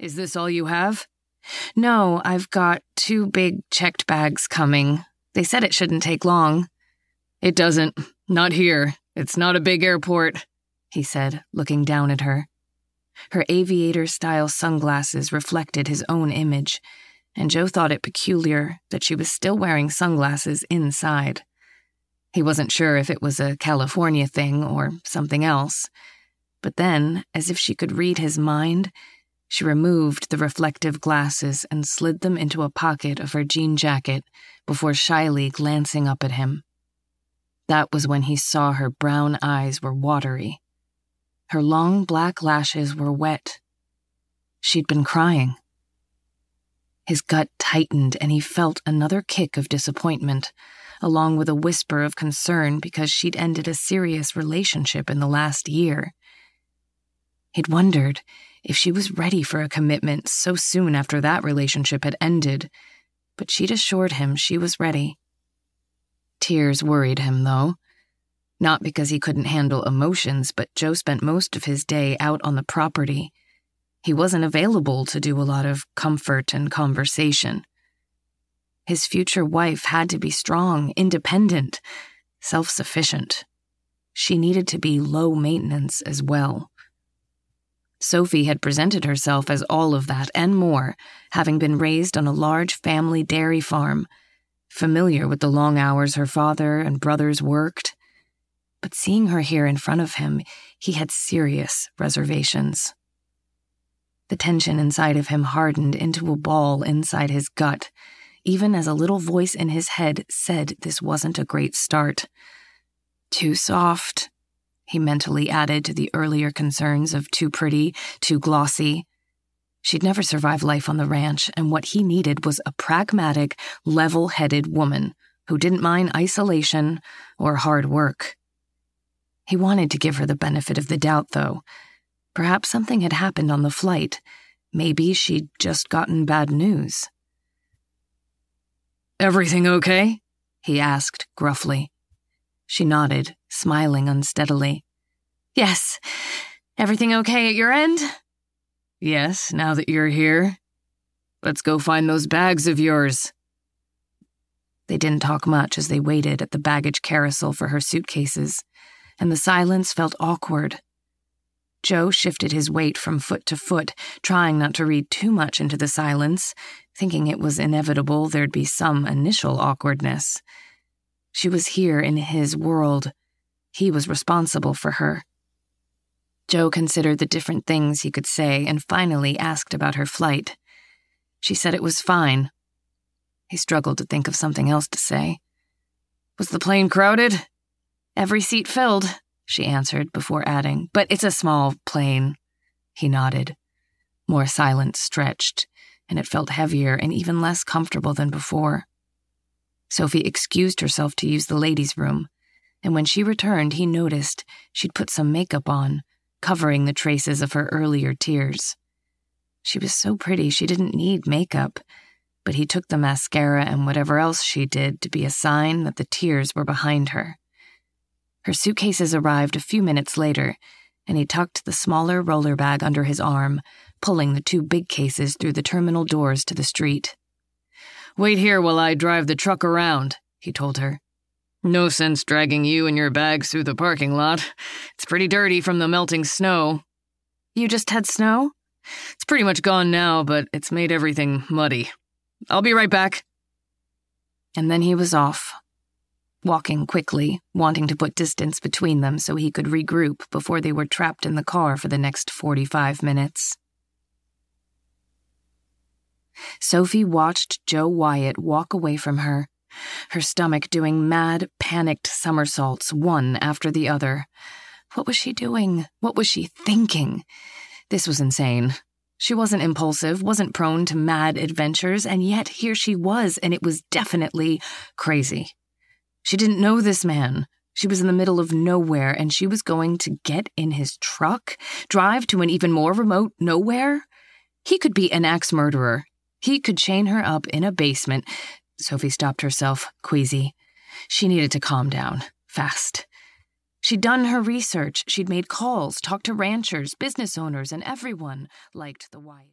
Is this all you have?" "No, I've got 2 big checked bags coming. They said it shouldn't take long." "It doesn't. Not here. It's not a big airport," he said, looking down at her. Her aviator-style sunglasses reflected his own image, and Joe thought it peculiar that she was still wearing sunglasses inside. He wasn't sure if it was a California thing or something else. But then, as if she could read his mind, she removed the reflective glasses and slid them into a pocket of her jean jacket before shyly glancing up at him. That was when he saw her brown eyes were watery. Her long black lashes were wet. She'd been crying. His gut tightened and he felt another kick of disappointment, along with a whisper of concern because she'd ended a serious relationship in the last year. He'd wondered if she was ready for a commitment so soon after that relationship had ended, but she'd assured him she was ready. Tears worried him, though. Not because he couldn't handle emotions, but Joe spent most of his day out on the property. He wasn't available to do a lot of comfort and conversation. His future wife had to be strong, independent, self-sufficient. She needed to be low maintenance as well. Sophie had presented herself as all of that and more, having been raised on a large family dairy farm, familiar with the long hours her father and brothers worked. But seeing her here in front of him, he had serious reservations. The tension inside of him hardened into a ball inside his gut, even as a little voice in his head said this wasn't a great start. Too soft, he mentally added to the earlier concerns of too pretty, too glossy. She'd never survived life on the ranch, and what he needed was a pragmatic, level-headed woman who didn't mind isolation or hard work. He wanted to give her the benefit of the doubt, though. Perhaps something had happened on the flight. Maybe she'd just gotten bad news. "Everything okay?" he asked gruffly. She nodded, smiling unsteadily. "Yes. Everything okay at your end?" "Yes, now that you're here. Let's go find those bags of yours." They didn't talk much as they waited at the baggage carousel for her suitcases, and the silence felt awkward. Joe shifted his weight from foot to foot, trying not to read too much into the silence, thinking it was inevitable there'd be some initial awkwardness. She was here in his world. He was responsible for her. Joe considered the different things he could say and finally asked about her flight. She said it was fine. He struggled to think of something else to say. "Was the plane crowded?" "Every seat filled," she answered before adding, "but it's a small plane." He nodded. More silence stretched, and it felt heavier and even less comfortable than before. Sophie excused herself to use the ladies' room, and when she returned, he noticed she'd put some makeup on, covering the traces of her earlier tears. She was so pretty she didn't need makeup, but he took the mascara and whatever else she did to be a sign that the tears were behind her. Her suitcases arrived a few minutes later, and he tucked the smaller roller bag under his arm, pulling the 2 big cases through the terminal doors to the street. "Wait here while I drive the truck around," he told her. "No sense dragging you and your bags through the parking lot. It's pretty dirty from the melting snow." "You just had snow?" "It's pretty much gone now, but it's made everything muddy. I'll be right back." And then he was off, walking quickly, wanting to put distance between them so he could regroup before they were trapped in the car for the next 45 minutes. Sophie watched Joe Wyatt walk away from her, her stomach doing mad, panicked somersaults, one after the other. What was she doing? What was she thinking? This was insane. She wasn't impulsive, wasn't prone to mad adventures, and yet here she was, and it was definitely crazy. She didn't know this man. She was in the middle of nowhere, and she was going to get in his truck, drive to an even more remote nowhere? He could be an axe murderer. He could chain her up in a basement. Sophie stopped herself, queasy. She needed to calm down, fast. She'd done her research. She'd made calls, talked to ranchers, business owners, and everyone liked the Wyatt.